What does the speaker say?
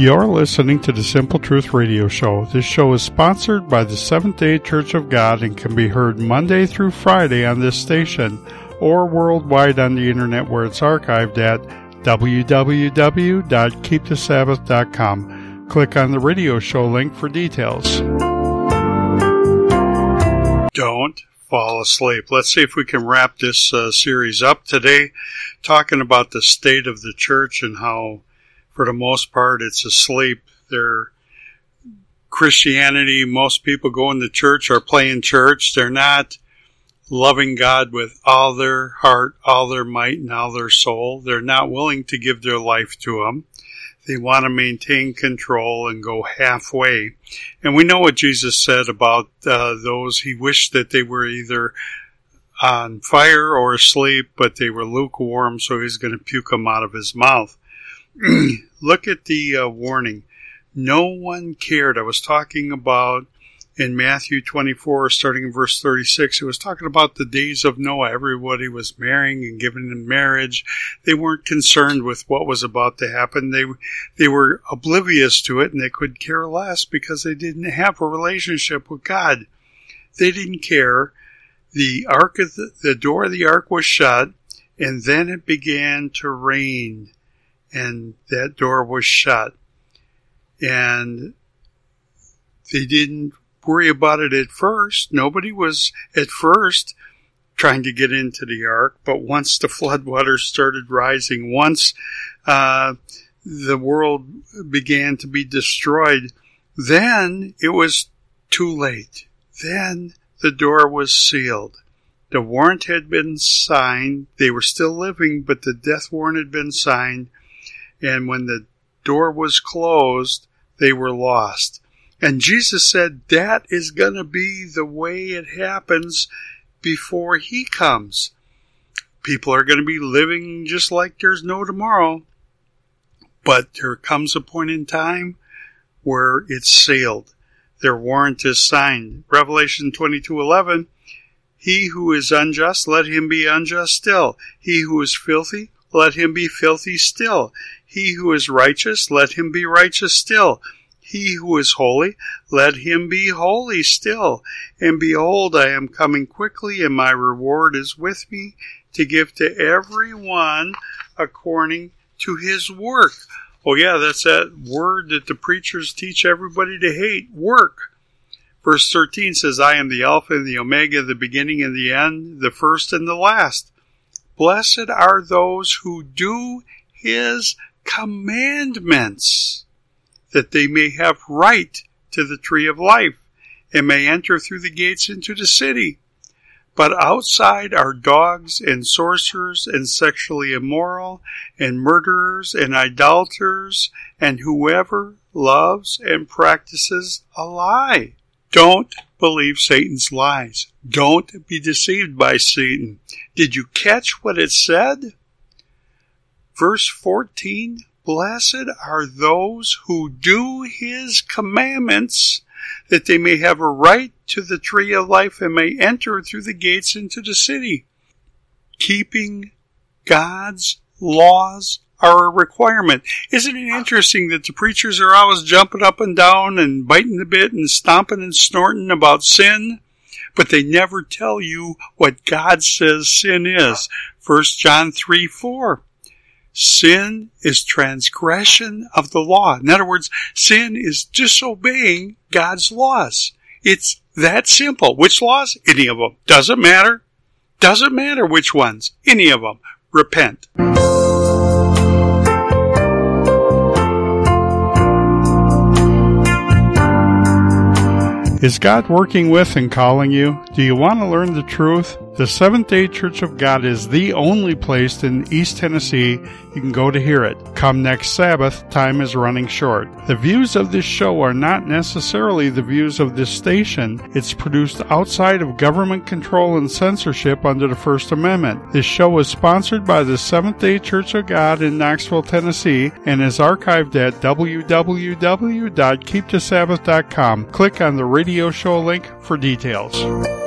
You're listening to the Simple Truth Radio Show. This show is sponsored by the Seventh-day Church of God and can be heard Monday through Friday on this station or worldwide on the internet where it's archived at www.keepthesabbath.com. Click on the radio show link for details. Don't fall asleep. Let's see if we can wrap this series up today, talking about the state of the church and how, for the most part, it's asleep. Christianity, most people going to church are playing church. They're not loving God with all their heart, all their might, and all their soul. They're not willing to give their life to Him. They want to maintain control and go halfway. And we know what Jesus said about those. He wished that they were either on fire or asleep, but they were lukewarm, so He's going to puke them out of His mouth. Look at the warning. No one cared. I was talking about in Matthew 24, starting in verse 36, it was talking about the days of Noah. Everybody was marrying and giving in marriage. They weren't concerned with what was about to happen. They were oblivious to it, and they could care less because they didn't have a relationship with God. They didn't care. The door of the ark was shut, and then it began to rain, and that door was shut. And they didn't worry about it at first. Nobody was at first trying to get into the ark, but once the floodwaters started rising, once the world began to be destroyed, then it was too late. Then the door was sealed. The warrant had been signed. They were still living, but the death warrant had been signed. And when the door was closed, they were lost. And Jesus said that is going to be the way it happens before He comes. People are going to be living just like there's no tomorrow. But there comes a point in time where it's sealed. Their warrant is signed. Revelation 22:11, he who is unjust, let him be unjust still. He who is filthy, let him be filthy still. He who is righteous, let him be righteous still. He who is holy, let him be holy still. And behold, I am coming quickly, and my reward is with me to give to everyone according to his work. Oh yeah, that's that word that the preachers teach everybody to hate, work. Verse 13 says, I am the Alpha and the Omega, the beginning and the end, the first and the last. Blessed are those who do His commandments, that they may have right to the tree of life, and may enter through the gates into the city. But outside are dogs and sorcerers and sexually immoral and murderers and idolaters and whoever loves and practices a lie. Don't believe Satan's lies. Don't be deceived by Satan. Did you catch what it said? Verse 14, blessed are those who do His commandments, that they may have a right to the tree of life and may enter through the gates into the city. Keeping God's laws are a requirement. Isn't it interesting that the preachers are always jumping up and down and biting the bit and stomping and snorting about sin, but they never tell you what God says sin is. 1 John 3:4. Sin is transgression of the law. In other words, sin is disobeying God's laws. It's that simple. Which laws? Any of them. Doesn't matter. Doesn't matter which ones. Any of them. Repent. Is God working with and calling you? Do you want to learn the truth? The Seventh-day Church of God is the only place in East Tennessee you can go to hear it. Come next Sabbath, time is running short. The views of this show are not necessarily the views of this station. It's produced outside of government control and censorship under the First Amendment. This show is sponsored by the Seventh-day Church of God in Knoxville, Tennessee, and is archived at www.keepthesabbath.com. Click on the radio show link for details.